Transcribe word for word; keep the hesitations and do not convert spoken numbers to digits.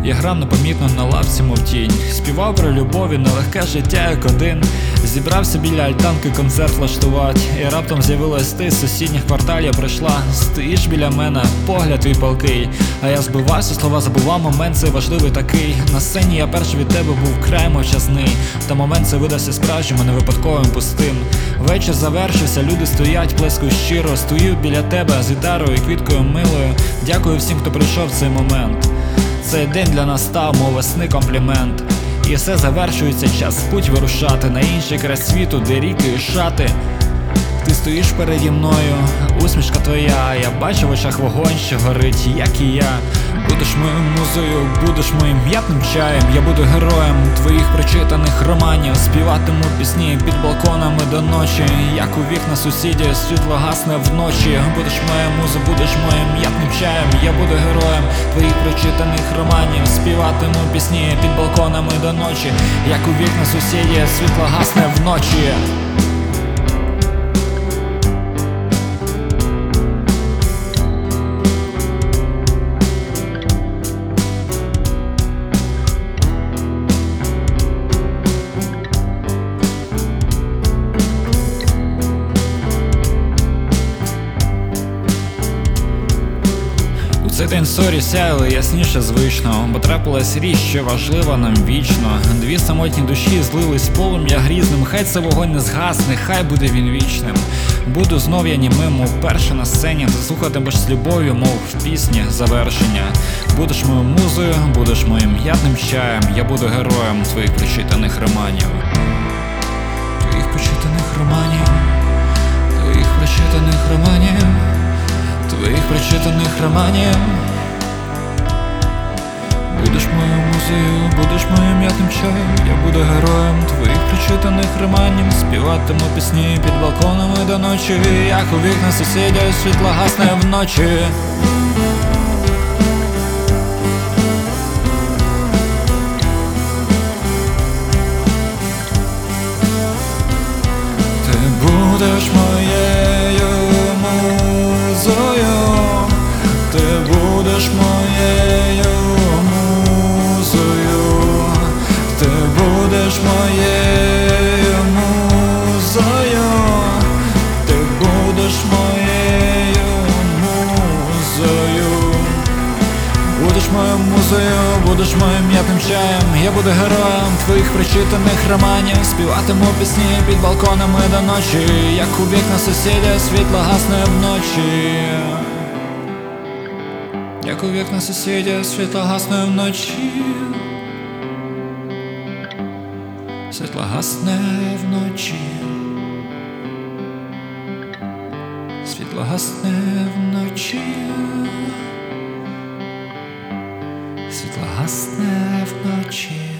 Я грав непомітно на лавці, мов тінь, співав про любові, нелегке життя як один. Зібрався біля альтанки концерт влаштувати, і раптом з'явилась ти з сусідніх кварталів прийшла. Стоїш біля мене, погляд твій палкий, а я збивався, слова забував, момент цей важливий такий. На сцені я перший від тебе був край мовчазний, та момент цей видався справжнім, а не випадковим пустим. Вечір завершився, люди стоять, плескають щиро. Стою біля тебе з гітарою і квіткою милою. Дякую всім, хто прийшов в цей момент. Цей день для нас став, мов весни комплімент. І все завершується, час в путь вирушати на інший край світу, де ріки і шати. Ти стоїш переді мною, усмішка твоя, я бачу в очах вогонь, що горить, як і я. Будеш моєю музою, будеш моїм м'ятним чаєм. Я буду героєм твоїх прочитаних романів. Співатиму пісні під балконами до ночі, як у вікна сусідів світло гасне вночі. Будеш моя муза, будеш моїм м'ятним чаєм. Я буду героєм твоїх прочитаних романів. Співатиму пісні під балконами до ночі, як у вікна сусідів світло гасне вночі. Цей день сорі сяяли ясніше звично, бо трапилась річ, що важлива нам вічно. Дві самотні душі злились полум'я грізним. Хай це вогонь не згасне, хай буде він вічним. Буду знов я німим, мов перше на сцені. Заслухатимеш з любов'ю, мов в пісні завершення. Будеш моєю музою, будеш моїм м'ятним чаєм. Я буду героєм твоїх прочитаних романів. Твоїх прочитаних романів, твоїх прочитаних романів, твоїх прочитаних романів. Будеш моєю музею, будеш моїм м'ятним чаєм. Я буду героєм твоїх прочитаних романів. Співатиму пісні під балконами до ночі, як у вікна сусідів світло гасне вночі. Ти будеш моєю музою, ти будеш моєю музою, ти будеш моєю музою, ти будеш моєю музою. Будеш моєю музою, будеш моїм м'ятним чаєм. Я буду героєм твоїх прочитаних романів. Співатиму пісні під балконами до ночі, як у вікна сусідів світло гасне вночі. Як у вікна сусідів світло гасне вночі. Світло гасне вночі. Світло гасне вночі. Світло гасне вночі.